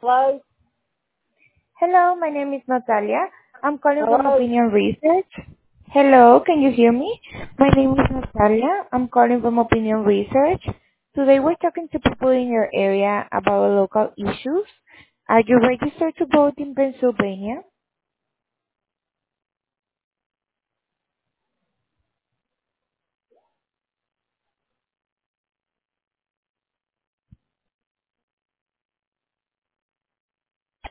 Hello, my name is Natalia. I'm calling from Hello. Opinion Research. Hello, can you hear me? My name is Natalia. I'm calling from Opinion Research. Today we're talking to people in your area about local issues. Are you registered to vote in Pennsylvania?